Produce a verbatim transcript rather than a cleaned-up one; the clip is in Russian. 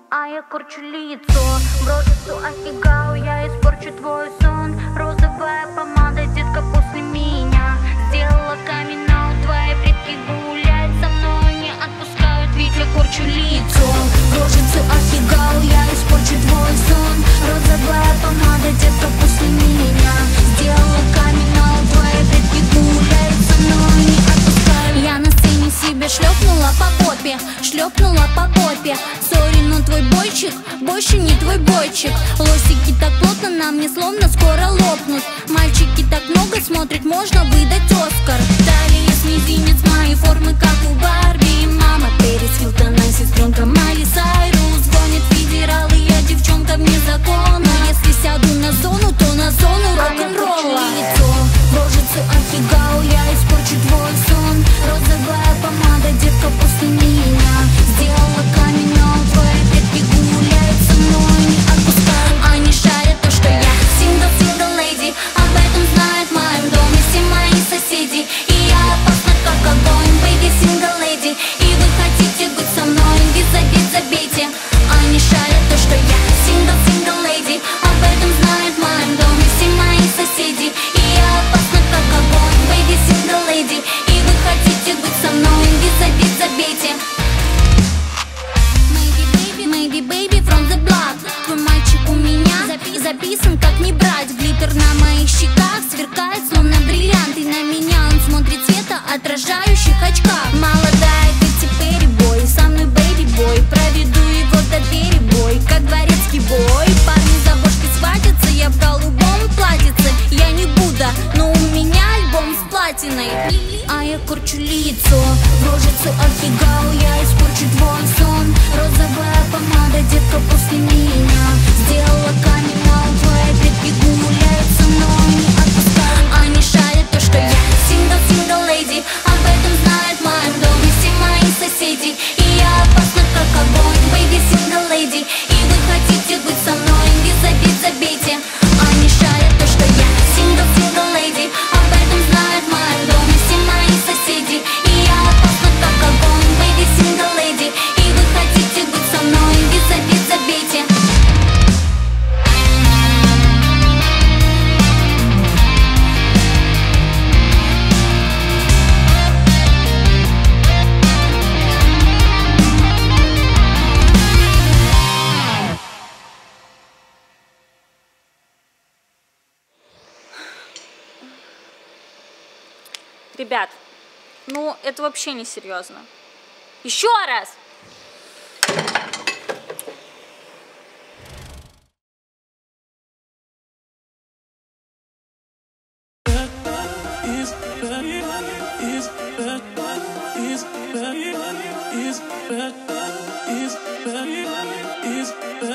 А я корчу лицо, бросицу офигау, я испорчу твой сон. Розовая помада, детка, после меня сделала камин-аут. Твои предки гуляют со мной, не отпускают, ведь я корчу лицо. Бросицу офигау, я испорчу твой сон. Розовая помада, детка, после меня сделала камин-аут. Твои предки гуляют со мной, не отпускают. Я на сцене себе шлепнула по попе, шлепнула по попе. Сори, но твой бойчик больше не твой бойчик. Лосики так плотно на мне, словно скоро лопнут. Мальчики так много смотрят, можно выдать Оскар. Талия с мизинец, моей формы, как у Барби. Мама Пэрис Хилтон, а сестренка Майли Сайрус. Гонит федералы, я девчонка вне закона. Но если сяду на зону, то на зону рок-н-ролла. Рожицу офигау, я испорчу твой сон. Розовая помада, детка, после меня сделала камин-аут. Твои предки гуляют со мной, не отпускают. Они шарят то, что я сингл-сингл леди. Об этом знают в моем доме все мои соседи. И я опасна, как огонь, бэйби, сингл леди. И вы хотите быть со мной, без обид забейте. Они шарят то, что я сингл-сингл леди. Об этом знают в моем доме все мои соседи. И я опасна, как огонь, бэйби, сингл леди. И вы хотите быть со мной, без обид забейте. Maybe baby from the block. Твой мальчик у меня запи записан как не брать. Глиттер на моих щеках сверкает, словно бриллианты. На меня он смотрит цвета отражающих очках. Молодая Кэти Перри бой, со мной бэйби бой. Проведу его до двери бой, как дворецкий бой. Парни за бошки схватятся, я в голубом платьице. Я не Будда, но у меня альбом с платиной. А я корчу лицо, в рожицу офигау, я испорчу твой сон. Розовая помада, детка, после меня сделала камин-аут. Твои предки гуляют со мной, не отпускают. Они шарят то, что я сингл-сингл леди. Об этом знают в моем доме все мои соседи. И я опасна, как огонь, бэйби, сингл леди. И вы хотите быть со мной, без обид забейте. Они шарят то, что я сингл-сингл леди. Об этом знают в моем доме все мои соседи. И я опасна, как огонь, бэйби, сингл леди. И вы хотите быть со мной, без обид забейте. Ребят, ну это вообще не серьезно. Еще раз! Is